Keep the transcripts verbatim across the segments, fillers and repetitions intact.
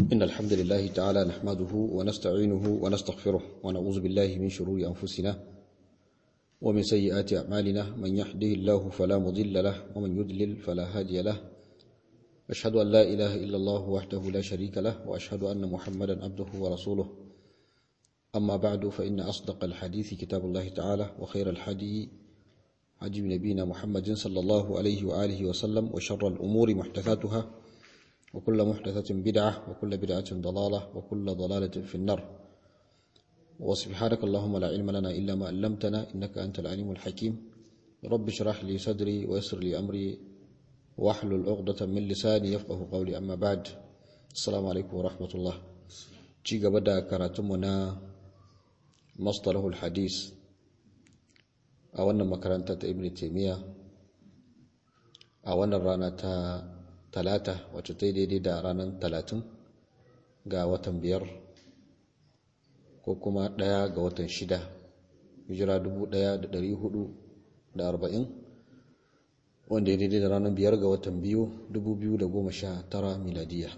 إن الحمد لله تعالى نحمده ونستعينه ونستغفره ونعوذ بالله من شرور أنفسنا ومن سيئات أعمالنا من يهده الله فلا مضل له ومن يضلل فلا هادي له أشهد أن لا إله إلا الله وحده لا شريك له وأشهد أن محمدا عبده ورسوله أما بعد فإن أصدق الحديث كتاب الله تعالى وخير الحدي هدي نبينا محمد صلى الله عليه وآله وسلم وشر الأمور محدثاتها وكل محدثة بدعة وكل بدعة ضلالة وكل ضلالة في النار وسبحانك اللهم لا علم لنا إلا ما علمتنا إنك أنت العليم الحكيم رب اشرح لي صدري ويسر لي أمري واحلل عقدة من لساني يفقه قولي أما بعد السلام عليكم ورحمة الله جيغا بدا كراتمنا مصطلح الحديث أولا مكرنة ابن تيمية أولا رانا talata wacce ta yi daidai da ranar talatin ga watan biyar ko kuma ɗaya ga watan shida hijira dubu ɗaya da ɗari hudu da arba'in wanda ya daidai da ranar biyar ga watan biyu dubu biyu da goma sha tara miladiya.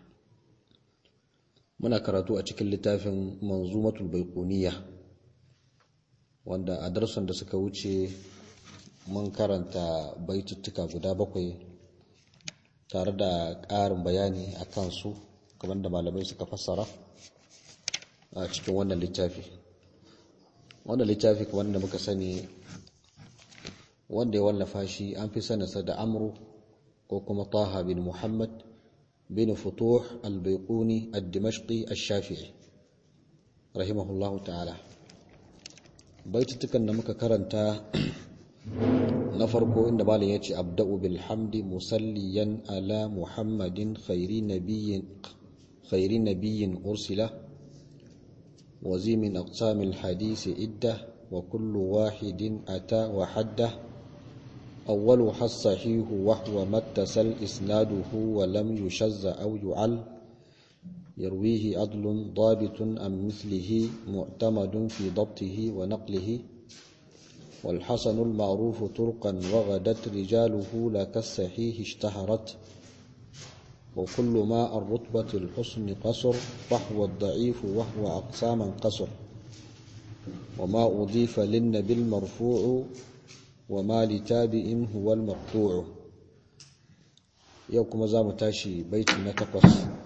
Muna karatu a cikin littafin manzumatul baiquniya wanda a darsan da suka wuce mun karanta baituttuka guda bakwai tare da ƙarin bayani a kansu kamar da malamai suka fassara a cikin wannan littafi. Wannan littafi kamar da muka sani wanda ya wallafa shi an fi sanarsa da Amru ko kuma Taha bin Muhammad bin Futuh al-Baiquni ad-Dimashqi ash-Shafi'i rahimahullahu ta'ala. Baitutukan da muka karanta na farko inda malam yace abda'u bil hamdi musalliyan ala muhammadin khairi nabiyyin khairi nabiyyin ursila wa zi min aqsamil hadisi idda wa kullu wahidin ata wa hadda awwalu as-sahihu wa huwa mattasal isnaduhu wa lam yushazza aw yu'al yarwihi adlun dabitun am mithlihi mu'tamadun fi dabtihi wa naqlihi والحسن المعروف طرقا وغدت رجاله لك الصحيح اشتهرت وكل ما الرتبة الحسن قصر فهو الضعيف وهو أقساما قصر وما أضيف للنبي المرفوع وما لتابع هو المقطوع يوكم زام تاشي بيت نتقص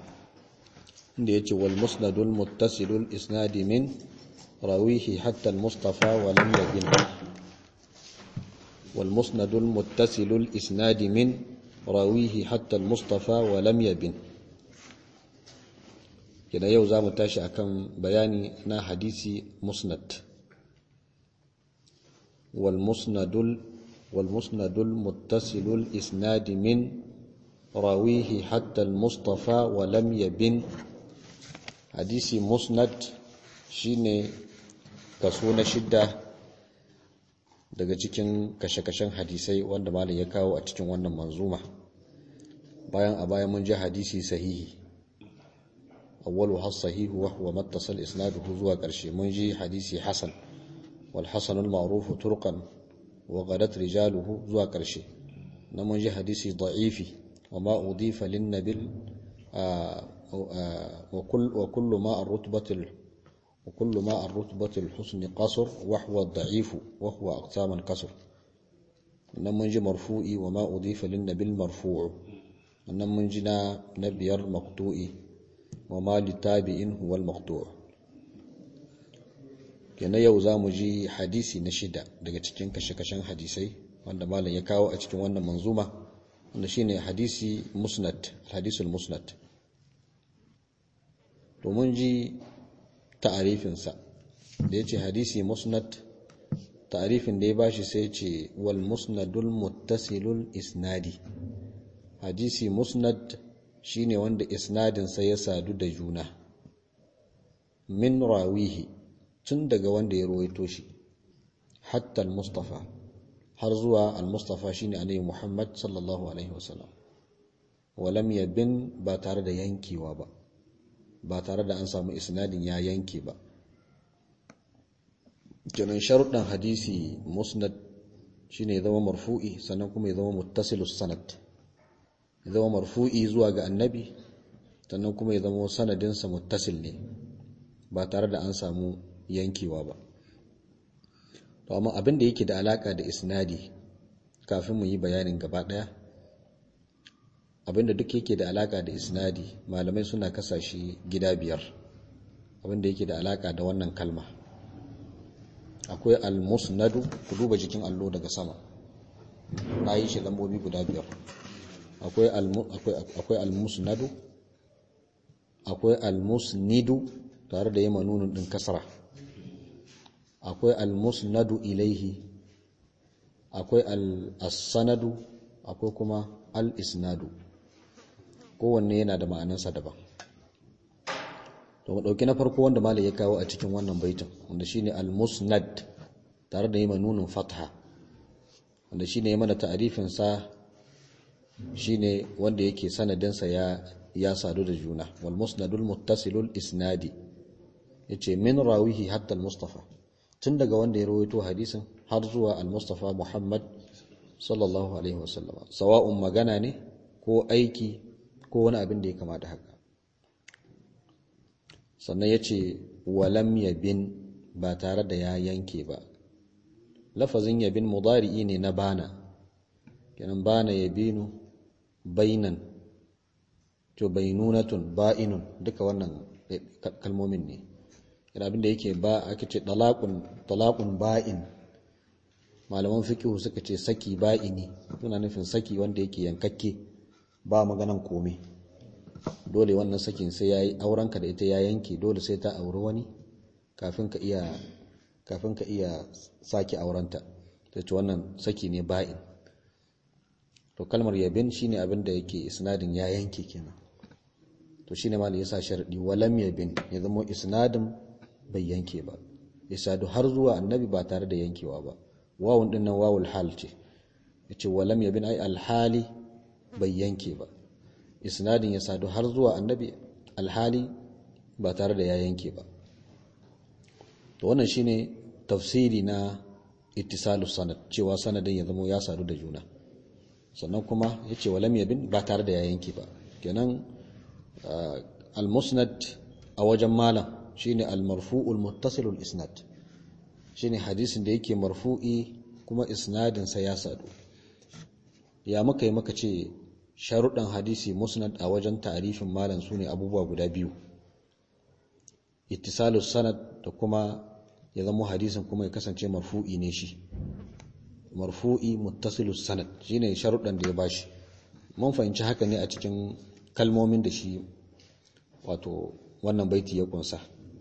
والمسند المتصل الإسناد من رويه حتى المصطفى ولم يبن والمسند المتصل الإسناد من راويه حتى المصطفى ولم يبن. كده يو زامو تاشي أكم بياني نا حديثي مسند. والمسند والمسند المتصل الإسناد من راويه حتى المصطفى ولم يبن. حديثي مسند شيني كسونا شدة daga cikin kashe-kashen hadisai wanda malam ya kawo a cikin wannan manzuma. Bayan a baya mun ji hadisi sahihi awwalu has sahihu wa huwa mattasal isnaduhu zuwa ƙarshe. Mun ji hadisi hasan wal hasanul ma'ruf turqan wa ghadat rijaluhu zuwa ƙarshe. Na mun ji hadisi da'ifi wa ma udifa lin nabil wa kullu ma ar-rutbatil وكل ما الرتبة الحسن قصر وهو الضعيف وهو أقساما قصر. نمنج مرفوعي وما أضيف للنبي المرفوع. نمنجنا نبي المقطوع وما لتابع هو المقطوع. كنا يوزا مجي حديثي نشدة daga cikin kashe-kashen hadisai wanda malam ya kawo a cikin wannan manzuma wanda shine hadisi musnad hadisul musnad. To mun ji ta'arifinsa da yace hadisi musnad, ta'arifin da ya bashi sai yace wal musnadul muttasilul isnadi. Hadisi musnad shine wanda isnadin sa ya sadu da juna min rawihi tun daga wanda ya rawaito shi hatta al mustafa har zuwa al mustafa shine annabi Muhammad sallallahu alaihi wasallam walam yabin ba tare da yankewa ba ba tare da an samu isnadin ya yanke ba. Kenan sharuɗan hadisi musnad shine ya zama marfu'i sannan kuma ya zama muttasilus sanad. Ya zama marfu'i zuwa ga annabi sannan kuma ya zama sanadinsa muttasil ne ba tare da an samu yankewa ba. To amma abin da yake da alaka da isnadi kafin mu yi bayanin gaba daya, abin da duk yake da alaka da isnadi malamai suna kasa shi gida biyar. Abin da yake da alaka da wannan kalma akwai al-musnadu, ku duba jikin allo daga sama na yi shi lambobi guda biyar. akwai akwai al-musnadu, akwai al-musnidu tare da yima nunun din kasra, akwai al-musnadu ilaihi, akwai al-sanadu, akwai kuma al-isnadu. Kowanne yana da ma'anarsa daban. To mu dauki na farko wanda malai ya kawo a cikin wannan baitin, wanda shine al-musnad tare da yima nunun fatha, wanda shine ya mana ta'arifin sa, shine wanda yake sanadin sa ya ya sadu da juna. Wal musnadul muttasilul isnadi, yace min rawihi hatta al-mustafa, tun daga wanda ya rawaito hadisin har zuwa al-mustafa Muhammad sallallahu alaihi wasallam, sawa'un magana ne ko aiki ko wani abin da ya kama da haka. Sannan yace walam yabin, ba tare da ya yanke ba. Lafazin yabin mudari'i ne na bana, kenan bana yabinu bainan, to bainunatun ba'inun, duka wannan kalmomin ne. Yana abinda yake ba ake ce talaqun talaqun ba'in, malaman fiqh suka ce saki ba'ini, suna nufin saki wanda yake yankakke ba maganan komai. Dole wannan sakin sai yayi aurenka da ita ya yanke, dole sai ta auri wani kafin ka iya kafin ka iya saki aurenta. To ce wannan saki ne ba'in. To kalmar yabin shine abinda yake isnadin ya yanke kenan. To shine malai yasa sharadi walam yabin, ya zama isnadin bai yanke ba, isadu har zuwa annabi ba tare da yankewa ba. Wawun din nan wawul hal ce, yace walam yabin ai alhali bai yanke ba, isnadin ya sadu har zuwa annabi alhali ba tare da ya yanke ba. To wannan shine tafsiri na ittisalus sanad, cewa sanadin ya zama ya sadu da juna. Sannan kuma yace walam yabin ba tare da ya yanke ba. Kenan al-musnad a wajen malam shine al-marfu'ul muttasilul isnad, shine hadisin da yake marfu'i kuma isnadin sa ya sadu. Ya muka yi maka ce sharuɗan hadisi musnad a wajen ta'rifin malam sune abubuwa guda biyu, ittisalus sanad da kuma ya zama hadisin kuma ya kasance marfu'i ne shi, marfu'i muttasilus sanad shine sharuɗan da ya bashi. Mun fahimci haka ne a cikin kalmomin da shi wato wannan baiti ya kunsa.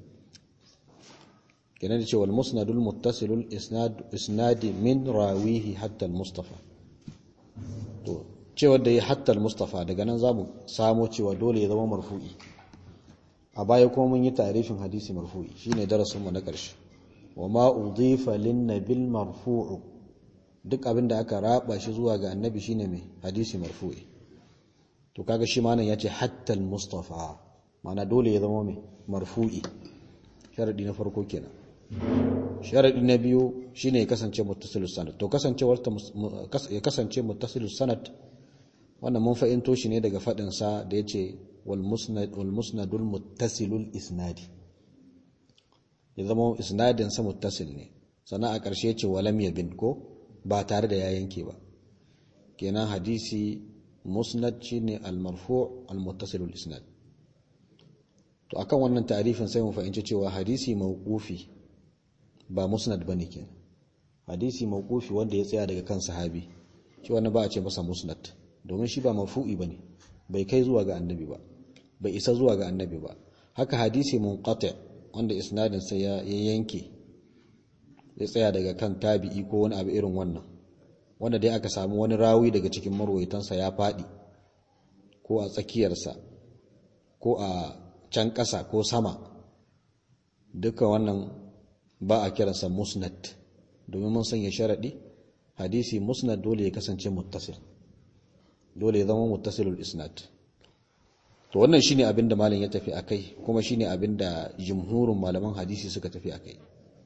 Kenan da cewa al-musnadul muttasilul isnad isnadi min rawihi hatta al-mustafa. To cewa da ya hatta al-mustafa, daga nan zamu samo cewa dole ya zama marfu'i. A baya kuma mun yi ta'rifin hadisi marfu'i, shine darasin mu na ƙarshe. Wa ma udifa lin-nabil marfu'u, duk abin da aka raba shi zuwa ga annabi shine mai hadisi marfu'i. To kaga shi ma nan yace hatta al-mustafa, ma'ana dole ya zama mai marfu'i. Sharadi na farko kenan. Sharadi na biyu shine ya kasance muttasilus sanad. To kasancewar ta ya kasance muttasilus sanad, wannan mun fa'into shi ne daga fadin sa da yace wal musnad wal musnadul muttasilul isnadi, ya zama isnadin sa muttasil ne. Sannan a ƙarshe yace walam yabin, ko ba tare da ya yanke ba. Kenan hadisi musnad shine al-marfu' al-muttasilul isnad. To akan wannan ta'rifin sai mu fahimci cewa hadisi mauqufi ba musnad bane kenan. Hadisi mauqufi wanda ya tsaya daga kan sahabi, shi wannan ba a ce masa musnad, domin shi ba marfu'i bane, bai kai zuwa ga annabi ba, bai isa zuwa ga annabi ba. Haka hadisi munqati wanda isnadin sa ya yanke, ya tsaya daga kan tabi'i ko wani abu irin wannan, wanda dai aka samu wani rawi daga cikin marwaitansa ya fadi ko a tsakiyarsa ko a can ƙasa ko sama, duka wannan ba a kiransa musnad, domin mun sanya sharadi hadisi musnad dole ya kasance muttasil, dole ya zama muttasilul isnad. To wannan shine abin da malam ya tafi akai, kuma shine abin da jumhurin malaman hadisi suka tafi akai.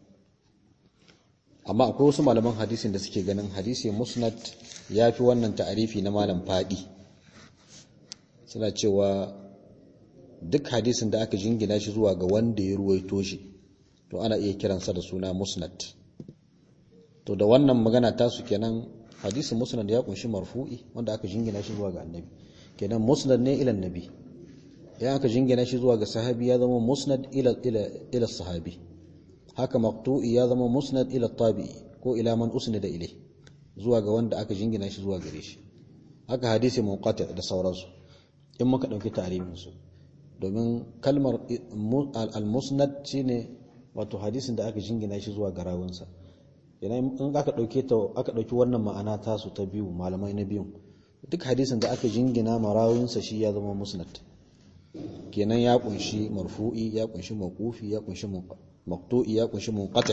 Amma akwai wasu malaman hadisin da suke ganin hadisi musnad yafi wannan ta'arifi na malam fadi. Suna cewa duk hadisin da aka jingina shi zuwa ga wanda ya ruwaito shi to ana iya kiransa da suna musnad. To da wannan magana tasu kenan hadisin musnad ya kunshi marfu'i wanda aka jingina shi zuwa ga annabi, kenan musnad ne ila annabi. ya aka jingina shi zuwa ga sahabi ya zama musnad ila ila ila sahabi, haka maqtu'i ya zama musnad ila tabi'i ko ila man usnida ilai, zuwa ga wanda aka jingina shi zuwa gare shi. Haka hadisi munqati da sauransu in muka dauki tarihin su, domin kalmar al-musnad shine wato hadisin da aka jingina shi zuwa ga rawunsa. Idan in aka dauke ta aka dauki wannan ma'ana ta su ta biyu, malamai na biyu, duk hadisin da aka jingina marawunsa shi ya zama musnad. Kenan ya kunshi marfu'i, ya kunshi mawqufi, ya kunshi maqtu'i, ya kunshi munqati.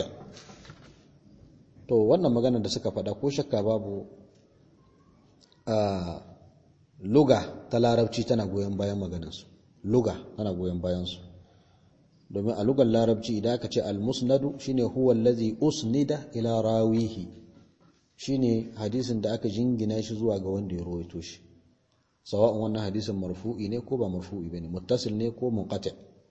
To wannan magana da suka faɗa ko shakka babu a luga ta larabci tana goyon bayan maganarsu, luga tana goyon bayan su, domin a lugar larabci idan aka ce al-musnadu shine huwa allazi usnida ila rawihi, shine hadisin da aka jingina shi zuwa ga wanda ya rawaito shi, sawa'un wannan hadisin marfu'i ne ko ba marfu'i bane, muttasil ne ko munqati.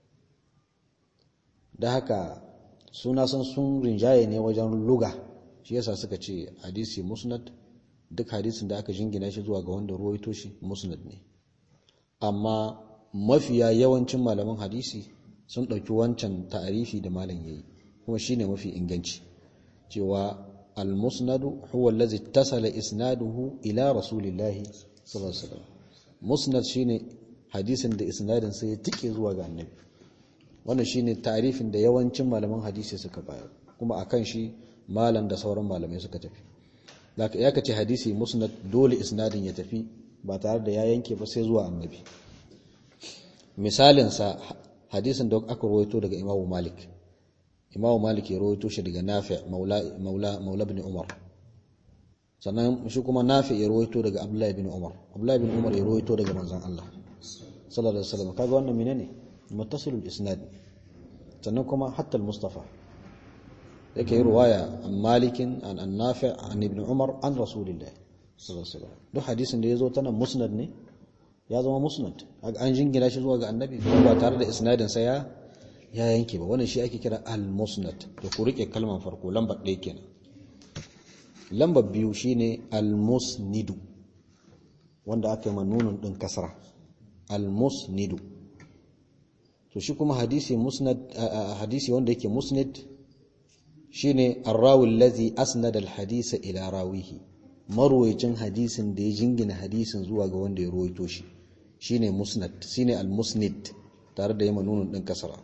Da haka suna san sun rinjaye ne wajen luga, shi yasa suka ce hadisi musnad duk hadisin da aka jingina shi zuwa ga wanda ya rawaito shi musnad ne. Amma mafiya yawancin malaman hadisi sun ɗauki wancan ta'arifi da malam yayi, kuma shine mafi inganci, cewa al-musnadu huwa allazi ittasala isnaduhu ila rasulillahi sallallahu alaihi wasallam. Musnad shine hadisin da isnadin sai ya tike zuwa ga annabi. Wannan shine ta'arifin da yawancin malaman hadisi suka bayar, kuma akan shi malam da sauran malamai suka tafi. Zaka iya kace hadisi musnad dole isnadin ya tafi ba tare da ya yanke ba sai zuwa annabi. Misalin sa hadisin da aka rawaito daga Imam Malik. Imam Malik ya rawaito shi daga Nafi' maula maula maula ibn Umar. Sannan shi kuma Nafi' ya rawaito daga Abdullah ibn Umar. Abdullah ibn Umar ya rawaito daga manzon Allah sallallahu alaihi wasallam. Kaga wannan menene? Muttasilul isnad. Sannan kuma hatta al-Mustafa yake riwaya an Malikin an Nafi' an ibn Umar an Rasulillah sallallahu alaihi wasallam. Duk hadisin da yazo tana musnad ne, ya zama musnad, an jingina shi zuwa ga annabi ba tare da isnadin sa ya ya yanke ba. Wannan shi ake kira al-musnad. To ku rike kalmar farko, lambar ɗaya kenan. Lambar biyu shine al-musnidu, wanda aka yi manunun din kasra, al-musnidu. To shi kuma hadisi musnad, hadisi wanda yake musnad shine ar-rawi allazi asnada al-hadisa ila rawihi, marwayicin hadisin da ya jingina hadisin zuwa ga wanda ya rawaito shi, shine musnad, shine al-musnid tare da yama nunun din kasara.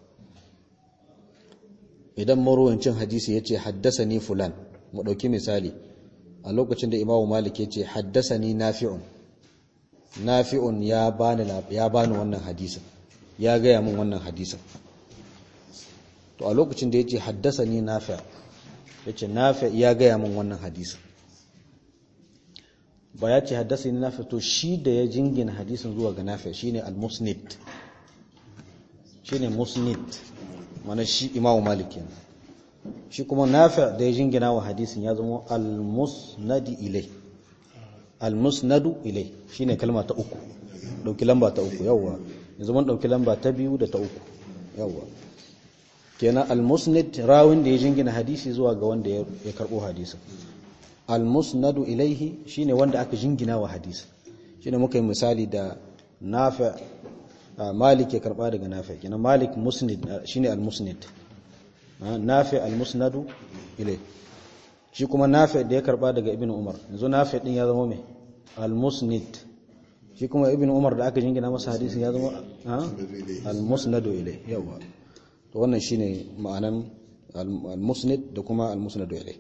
Idan marwayicin hadisi yace haddasani fulan, mu dauki misali a lokacin da Imam Malik yace haddasani Nafi'un, Nafi'un ya bani ya bani wannan hadisin, ya ga ya mun wannan hadisin. To a lokacin da yace haddasani Nafi', yace Nafi' ya ga ya mun wannan hadisin, ba ya ce haddasa ni Nafi', to shi da ya jingina hadisin zuwa ga Nafi' shine al-musnid, shine musnid, mana shi Imam Malik kenan. Shi kuma Nafi' da ya jingina wa hadisin ya zama al-musnadi ilai, al-musnadu ilai shine kalma ta uku, dauki lamba ta uku, yawa yanzu mun dauki lamba ta biyu da ta uku, yawa kenan al-musnid rawin da ya jingina hadisi zuwa ga wanda ya karbo hadisin. Al-musnadu ilaihi shine wanda aka jingina wa hadisi, shine muka yi misali da Nafi' Malik ya karba daga Nafi', kenan Malik musnid shine al-musnid, Nafi' al-musnadu ilaihi. Shi kuma Nafi' da ya karba daga Ibn Umar, yanzu Nafi' din ya zama me al-musnid. Shi kuma Ibn Umar da aka jingina masa hadisi ya zama al-musnadu ilaihi, yawa. To wannan shine ma'anan al-musnid da kuma al-musnadu ilaihi.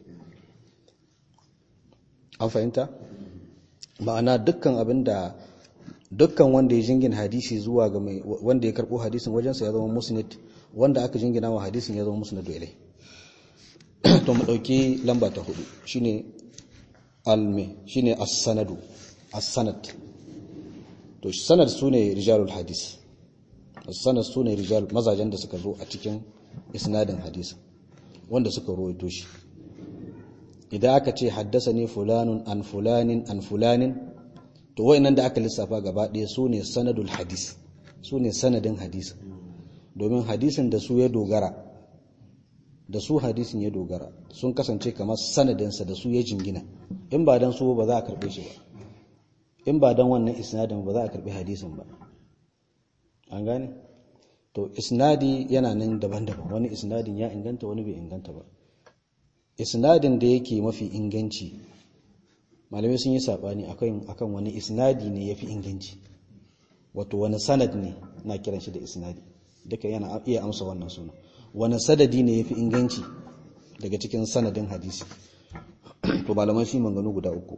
An fahimta? Ma'ana dukkan abinda dukkan wanda ya jingina hadisi zuwa ga mai wanda ya karbo hadisin wajensa ya zama musnad, wanda aka jingina wa hadisin ya zama musnad ilai. To mu dauki lamba ta hudu shine almi shine as-sanadu, as-sanad. To sanad sune rijalul hadis, as-sanad sune rijal mazajen da suka zo a cikin isnadin hadisi wanda suka rawaito shi. Idan aka ce haddasani fulanun an fulanin an fulanin, to wayannan da aka lissafa gaba ɗaya su ne sanadul hadis, su ne sanadin hadisin, domin hadisin da su ya dogara da su hadisin ya dogara sun kasance kamar sanadinsa da su ya jingina, in ba dan su ba za a karbe shi ba, in ba dan wannan isnadin ba za a karbi hadisin ba. An gane? To isnadi yana nan daban-daban, wani isnadin ya inganta wani bai inganta ba. Isnadin da yake mafi inganci malamai sun yi sabani akan akan wani isnadi ne yafi inganci, wato wani sanad ne na kiran shi da isnadi, duka yana iya amsa wannan suna. Wani sadadi ne yafi inganci daga cikin sanadin hadisi, to malamai sun manganu guda uku,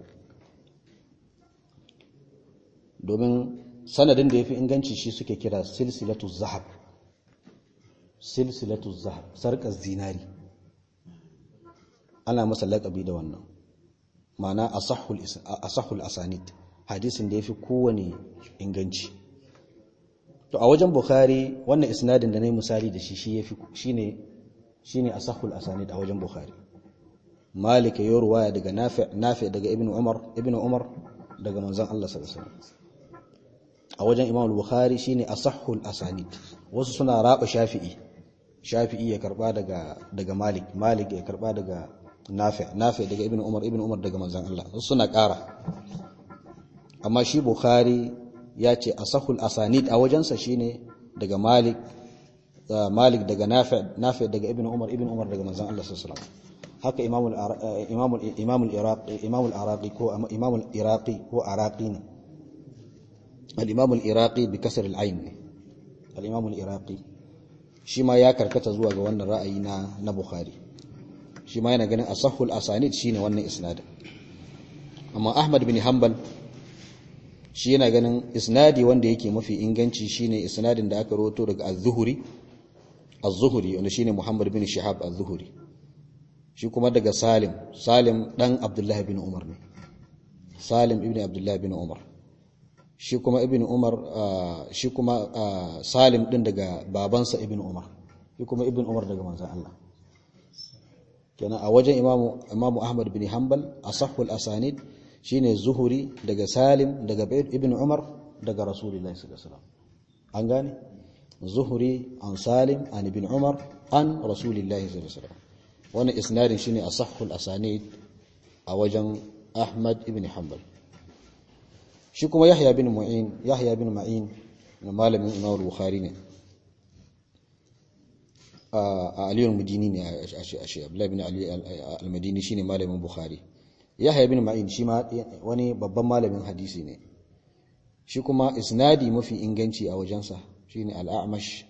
domin sanadin da yafi inganci shi suke kira silsilatu zahab, silsilatu zahab, sarkar zinari, ana masa laƙabi da wannan, ma'ana asahhul asahhul asanid, hadisin da yafi kowane inganci. To a wajen Bukhari wannan isnadin da nayi misali da shi shi yafi shine shine asahhul asanid a wajen Bukhari. Malik ya ruwaya daga Nafi' Nafi' daga Ibn Umar Ibn Umar daga manzon Allah sallallahu alaihi wasallam. A wajen Imam Bukhari shine asahhul asanid. Wasu suna raba Shafi'i, Shafi'i ya karba daga daga Malik, Malik ya karba daga Nafi' Nafi' daga Ibn Umar Ibn Umar daga manzon Allah. Wasu suna ƙara. Amma shi Bukhari ya ce asahul asanid a wajensa shine daga Malik, Malik daga Nafi', Nafi' daga Ibn Umar, Ibn Umar daga manzon Allah sallallahu alaihi wasallam. Haka Imam Imam Imam al-Iraqi Imam al-Iraqi ko Imam al-Iraqi ko Araqi ne. Al-Imam al-Iraqi bi kasr al-ayn ne. Al-Imam al-Iraqi shi ma ya karkata zuwa ga wannan ra'ayi na na Bukhari. Shi ma yana ganin asahul asanid shine wannan isnadin. Amma Ahmad bin Hanbal shi yana ganin isnadi wanda yake mafi inganci shine isnadin da aka rawaito daga Az-Zuhri Az-Zuhri wanda shine Muhammad bin Shihab Az-Zuhri, shi kuma daga Salim Salim dan Abdullah bin Umar ne, Salim ibn Abdullah bin Umar, shi kuma ibn Umar shi kuma Salim din daga babansa ibn Umar, shi kuma ibn Umar daga manzon Allah. Kenan a wajen Imam Imam Ahmad bin Hanbal asahhul asanid shine Zuhuri daga Salim daga Ibn Umar daga Rasulullahi sallallahu alaihi wasallam. An gane? Zuhuri an Salim an Ibn Umar an Rasulullahi sallallahu alaihi wasallam. Wannan isnadin shine asahhul asanid a wajen Ahmad ibn Hanbal. Shi kuma Yahya bin Mu'in, Yahya bin Ma'in na malamin Imam Bukhari ne. A Ali al-Madini ne a shi Abdullah bin Ali al-Madini shine malamin Bukhari. Yahya bin Ma'in shi ma wani babban malamin hadisi ne. Shi kuma isnadi mafi inganci a wajensa shine al-A'mash,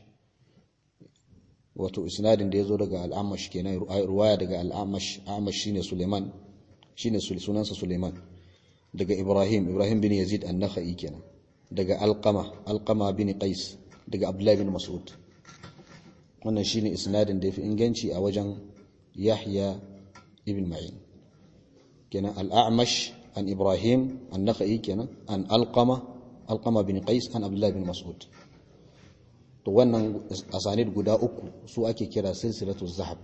wato isnadin da yazo daga al-A'mash kenan, ruwaya daga al-A'mash, A'mash shine Suleiman, shine sunansa Suleiman, daga Ibrahim, Ibrahim bin Yazid an-Nakhai kenan, daga Alqama, Alqama bin Qais, daga Abdullah bin Mas'ud. Wannan shine isnadin da yafi inganci a wajen Yahya ibn Ma'in. kenan al-A'mash an Ibrahim an-Nakhai kenan an Alqama, Alqama bin Qais an Abdullah bin Mas'ud. To wannan asanid guda uku su ake kira silsilatu zahab.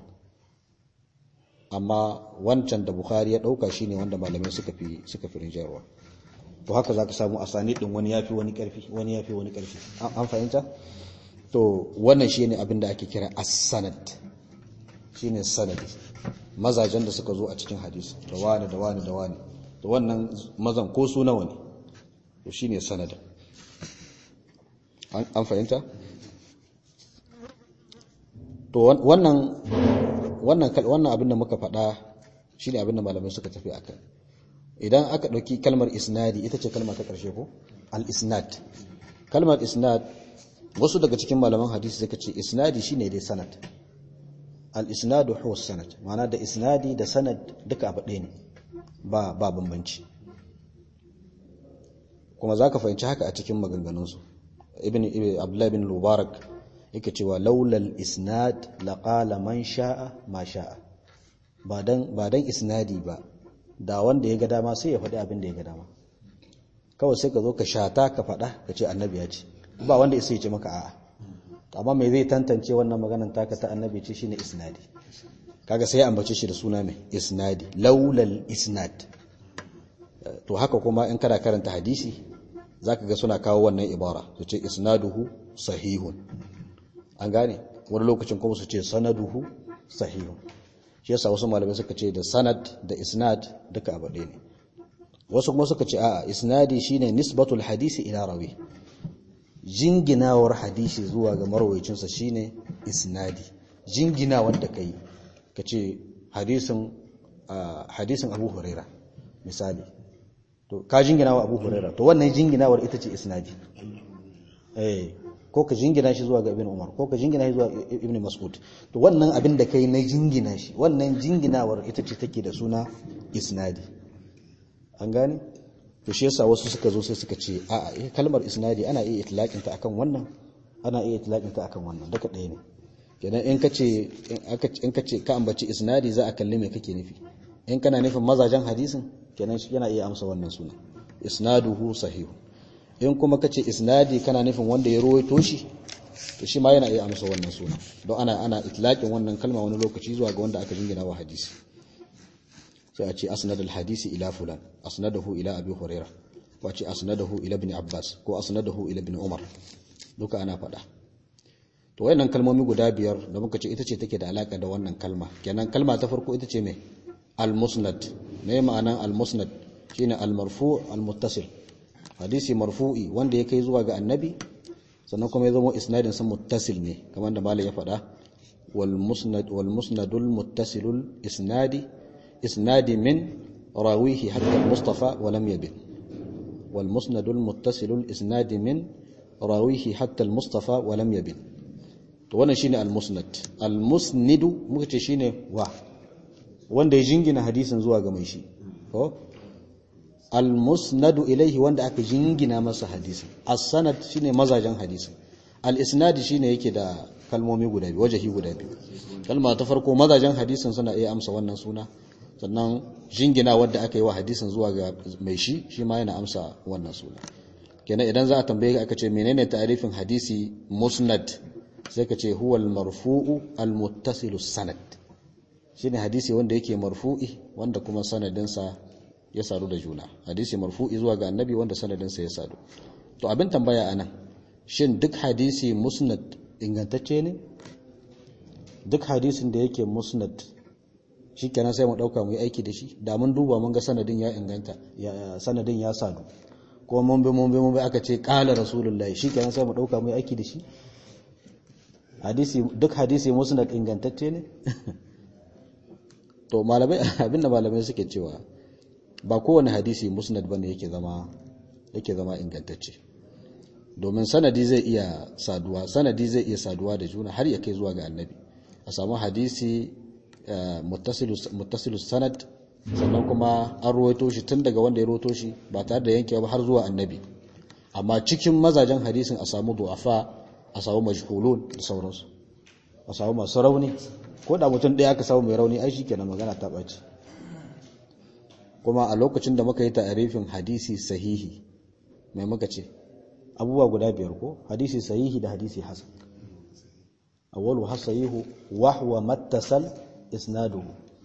Amma wancan da Bukhari ya dauka shine wanda malamai suka fi suka fi rinjarwa. To haka zaka samu asanid din wani yafi wani karfi, wani yafi wani karfi. An fahimta? To wannan shine abin da ake kira as-sanad. Shine sanadi. Mazajen da suka zo a cikin hadisi, da wani da wani da wani. To wannan mazan ko su nawa ne? To shine sanad. An, an fahimta? To wannan wannan wannan abin da muka faɗa shine abin da malamai suka tafi akai. Idan aka dauki kalmar isnadi, ita ce kalma ta karshe ko al-isnad. Kalmar isnad wasu daga cikin malaman hadisi suka ce isnadi shine dai sanad. Al-isnadu huwa sanad, ma'ana da isnadi da sanad duka abu ɗaya ne, ba ba bambanci. Kuma zaka fahimci haka a cikin maganganunsu. Ibn Abdullah ibn Mubarak yake cewa laulal isnad laqala man sha'a ma sha'a. Ba dan ba dan isnadi ba, da wanda ya ga dama sai ya faɗi abin da ya ga dama. Kawai sai ka zo ka shata ka faɗa ka ce annabi ya ce. Ba wanda ya sai ya ce maka a'a. Amma me zai tantance wannan maganar taka ta annabi ce shine isnadi. Kaga sai ya ambace shi da suna mai isnadi, laulal isnad. To haka kuma in kana karanta hadisi zaka ga suna kawo wannan ibara su ce isnaduhu sahihun, an gane, wani lokacin kuma su ce sanaduhu sahihun. shi yasa wasu malamai suka ce da sanad da isnad duka abu ɗaya ne. Wasu kuma suka ce a'a, isnadi shine nisbatul hadisi ila rawi, jinginawar hadisi zuwa ga marwayicinsa shine isnadi. Jinginawar da kai kace hadisin hadisin Abu Huraira misali, to ka jinginawa Abu Huraira, to wannan jinginawar ita ce isnadi. eh ko ka jingina shi zuwa ga Ibn Umar, ko ka jingina shi zuwa Ibn Mas'ud, to wannan abin da kai na jingina shi, wannan jinginawar ita ce take da suna isnadi, an gane. To shi yasa wasu suka zo sai suka ce a'a, kalmar isnadi ana iya itlaqin ta akan wannan, ana iya itlaqin ta akan wannan, duka ɗaya ne. Kenan in kace in kace ka ambaci isnadi za a kalli me kake nufi. In kana nufin mazajen hadisin, kenan yana iya amsa wannan suna, isnaduhu sahihu. In kuma kace isnadi kana nufin wanda ya ruwaito shi, to shi ma yana iya amsa wannan suna, don ana ana itlaqin wannan kalma wani lokaci zuwa ga wanda aka jingina wa hadisi. sai a ce asnad al-hadisi ila fulan, asnadahu ila abi huraira, ko a ce asnadahu ila ibn abbas, ko asnadahu ila ibn umar, duka ana faɗa. To wayannan kalmomi guda biyar da muka ce ita ce take da alaka da wannan kalma. Kenan kalma ta farko ita ce me? Al-musnad. Me ma'anan al-musnad? Shine al-marfu' al-muttasil. Hadisi marfu'i wanda ya kai zuwa ga annabi, sannan kuma ya zama isnadin sa muttasil ne, kamar da malai ya faɗa, wal musnad wal musnadul muttasilul isnadi isnadi min rawihi hatta al-mustafa wa lam yabin. Wal musnadul muttasilul isnadi min rawihi hatta al-mustafa wa lam yabin. To wannan shine al-musnad. Al-musnidu muka ce shine wa wanda ya jingina hadisin zuwa ga mai shi, ko al-musnadu ilaihi wanda aka jingina masa hadisin. As-sanad shine mazajen hadisin. Al-isnad shine yake da kalmomi guda biyu, wajahi guda biyu. Kalma ta farko mazajen hadisin suna iya amsa wannan suna, sannan jingina wanda aka yi wa hadisin zuwa ga mai shi shi ma yana amsa wannan suna. Kenan idan za a tambaye ka aka ce menene ta'arifin hadisi musnad, sai ka ce huwal marfu'u al-muttasilu sanad, shine hadisi wanda yake marfu'i wanda kuma sanadinsa ya sadu da juna. Hadisi marfu'i zuwa ga annabi wanda sanadinsa ya sadu. To abin tambaya anan, shin duk hadisi musnad ingantacce ne? Duk hadisin da yake musnad shikenan sai mu dauka mu yi aiki da shi? Da mun duba mun ga sanadin ya inganta, ya sanadin ya sadu, ko mun bi mun bi mun bi aka ce qala rasulullahi, shikenan sai mu dauka mu yi aiki da shi? Hadisi duk hadisi musnad ingantacce ne? To malamai abinda malamai suke cewa ba kowane hadisi musnad bane yake zama yake zama ingantacce, domin sanadi zai iya saduwa sanadi zai iya saduwa da juna har ya kai zuwa ga annabi. A samu hadisi muttasilus muttasilus sanad, sannan kuma an ruwaito shi tun daga wanda ya ruwaito shi ba tare da yankewa ba har zuwa annabi, amma cikin mazajen hadisin a samu du'afa, a samu majhulun da sauransu, a samu masu rauni. Ko da mutum ɗaya aka samu mai rauni, ai shikenan magana ta ɓaci. Kuma a lokacin da muka yi ta'arifin hadisi sahihi, mai muka ce abubuwa guda biyar ko? Hadisi sahihi da hadisi hasan. Awwalu hasayihu wa huwa mattasal isnaduhu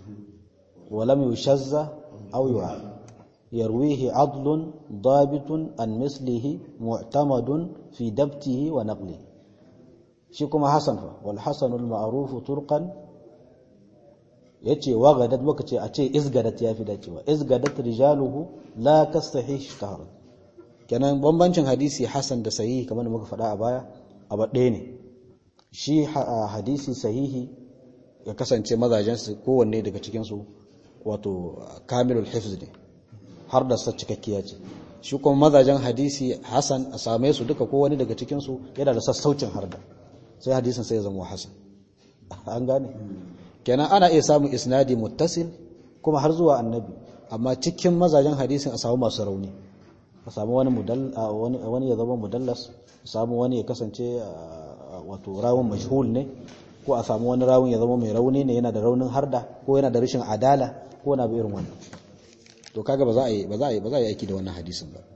wa lam yushazza aw yu'a, yarwihi adlun dabitun an mislihi mu'tamadun fi dabtihi wa naqlihi. Shi kuma hasan fa, wal hasanul ma'ruf turqan, yace wa gadat, muka ce a ce izgadat yafi dacewa, izgadat rijaluhu la kastahi ishtahar. Kenan bambancin hadisi hasan da sahihi kamar da muka faɗa a baya abu ɗaya ne. Shi hadisi sahihi ya kasance mazajen su kowanne daga cikin su wato kamilul hifz ne, har da sa cikakkiya ce. Shi kuma mazajen hadisi hasan a same su duka kowanne daga cikin su yana da sassaucin harda, sai hadisin sai ya zama hasan. An gane? Kenan ana iya samun isnadi muttasil kuma har zuwa annabi, amma cikin mazajen hadisin a samu masu rauni, a samu wani mudall wani wani ya zama mudallas, a samu wani ya kasance wato rawun majhul ne, ko a samu wani rawun ya zama mai rauni ne, yana da raunin harda ko yana da rashin adala ko na bi irin wannan. To kaga ba za a yi ba za a yi ba za a yi aiki da wannan hadisin ba.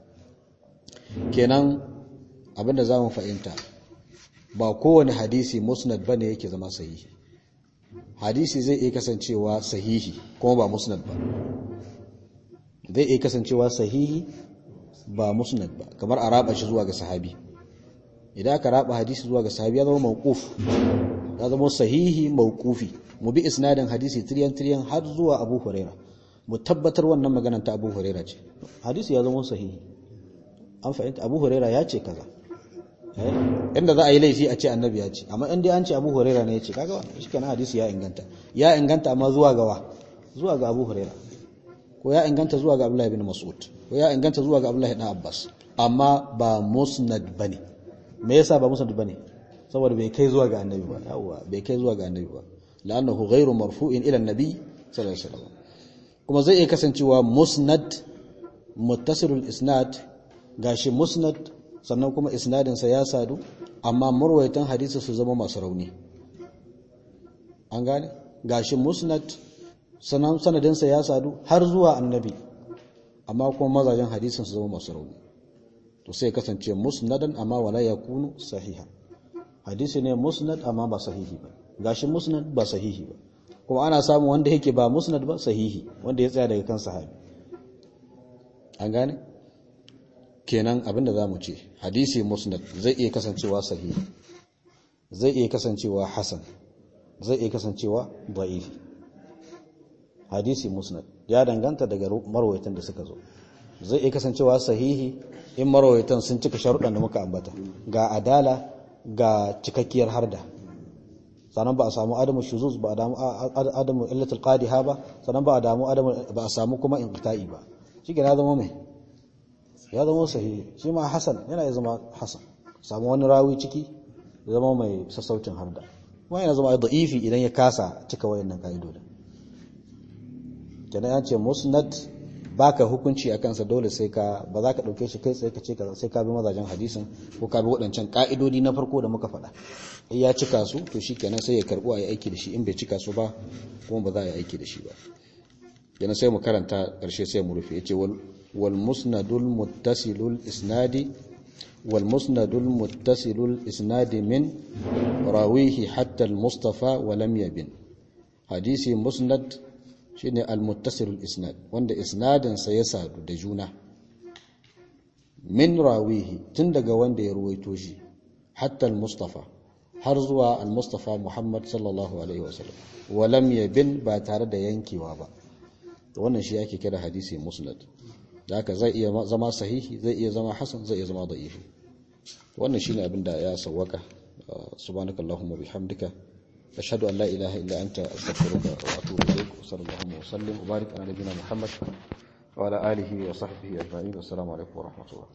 Kenan abinda zamu fahimta, ba kowane hadisi musnad bane yake zama sahihi. Hadisi zai iya kasancewa sahihi kuma ba musnad ba, zai iya kasancewa sahihi ba musnad ba, kamar a raba shi zuwa ga sahabi. Idan aka raba hadisi zuwa ga sahabi ya zama mawquf, ya zama sahihi mawqufi. Mu bi isnadin hadisi tiryan tiryan har zuwa Abu Huraira, mu tabbatar wannan maganar ta Abu Huraira ce, hadisi ya zama sahihi. An fahimta Abu Huraira ya ce kaza, inda za a yi laifi a ce annabi ya ce, amma in dai an ce Abu Huraira ne ya ce, kaga shi kenan hadisi ya inganta. Ya inganta amma zuwa ga wa? Zuwa ga Abu Huraira, ko ya inganta zuwa ga Abdullahi bin Mas'ud, ko ya inganta zuwa ga Abdullahi ibn Abbas, amma ba musnad bane. Me yasa ba musnad bane? Saboda bai kai zuwa ga annabi ba. Yawa, bai kai zuwa ga annabi ba, la'annahu ghairu marfu'in ila annabi sallallahu alaihi wasallam. Kuma zai iya kasancewa musnad muttasilul isnad, gashi musnad sannan kuma isnadin sa ya sadu, amma marwayatan hadisi su zama masu rauni. An gane? Gashi musnad sanan sanadin sa ya sadu har zuwa annabi, amma kuma mazajen hadisin su zama masu rauni. To sai kasance musnadan amma wala yakunu sahiha. Hadisi ne musnad amma ba sahihi ba. Gashi musnad ba sahihi ba. Kuma ana samu wanda yake ba musnad ba sahihi, wanda ya tsaya daga kan sahabi. An gane? Kenan abinda zamu ce, hadisi musnad zai iya kasancewa sahihi, zai iya kasancewa hasan, zai iya kasancewa da'ifi. Hadisi musnad ya danganta daga marwayatan da suka zo. Zai iya kasancewa sahihi in marwayatan sun cika sharuɗan da muka ambata, ga adala, ga cikakkiyar harda, sannan ba a samu adamu shuzuz, ba a damu adamu illatul qadiha ba, sannan ba a damu adamu ba a samu kuma inqita'i ba. Shi ya zama mai ya zama sahihi. Shi ma hasan yana ya zama hasan, samu wani rawi ciki ya zama mai sassaucin harda, kuma yana zama da'ifi idan ya kasa cika wayannan kaidodin. Kenan ya ce musnad baka hukunci a kansa, dole sai ka, ba za ka dauke shi kai tsaye ka ce kaza, sai ka bi mazajen hadisin ko ka bi waɗancan ka'idodi na farko da muka faɗa. In ya cika su to shikenan sai ya karbu a yi aiki da shi, in bai cika su ba kuma ba za a yi aiki da shi ba. Yana sai mu karanta ƙarshe sai mu rufe. Yace wal wal musnadul muttasilul isnadi wal musnadul muttasilul isnadi min rawihi hatta al mustafa wa lam yabin. Hadisi musnad shine al-muttasilul isnad, wanda isnadin sa ya sadu da juna, min rawihi, tun daga wanda ya ruwaito shi, hatta al-mustafa, har zuwa al-mustafa Muhammad sallallahu alaihi wasallam, wa lam yabin, ba tare da yankewa ba. To wannan shi yake kira hadisi musnad. Da haka zai iya zama sahihi, zai iya zama hasan, zai iya zama da'ifi. Wannan shine abin da ya sawwaka. Subhanakallahumma bihamdika أشهد أن لا إله إلا أنت أستغفرك وأتوب إليك، وصلى الله وسلم وبارك على نبينا محمد وعلى آله وصحبه أجمعين، والسلام عليكم ورحمة الله.